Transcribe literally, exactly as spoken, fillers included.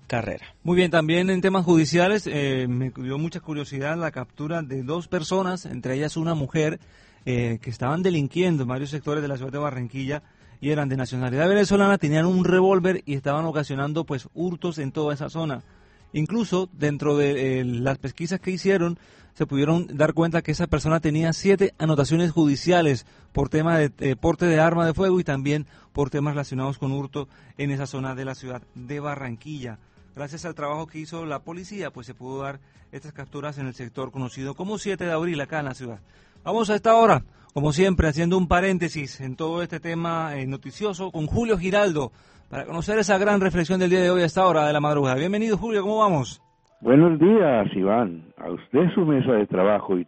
carrera. Muy bien, también en temas judiciales eh, me dio mucha curiosidad la captura de dos personas, entre ellas una mujer, eh, que estaban delinquiendo en varios sectores de la ciudad de Barranquilla y eran de nacionalidad venezolana, tenían un revólver y estaban ocasionando pues hurtos en toda esa zona. Incluso dentro de eh, las pesquisas que hicieron se pudieron dar cuenta que esa persona tenía siete anotaciones judiciales por tema de eh, porte de arma de fuego y también por temas relacionados con hurto en esa zona de la ciudad de Barranquilla. Gracias al trabajo que hizo la policía, pues se pudo dar estas capturas en el sector conocido como siete de abril acá en la ciudad. Vamos a esta hora, como siempre, haciendo un paréntesis en todo este tema eh, noticioso con Julio Giraldo para conocer esa gran reflexión del día de hoy a esta hora de la madrugada. Bienvenido, Julio, ¿cómo vamos? Buenos días, Iván. A usted su mesa de trabajo y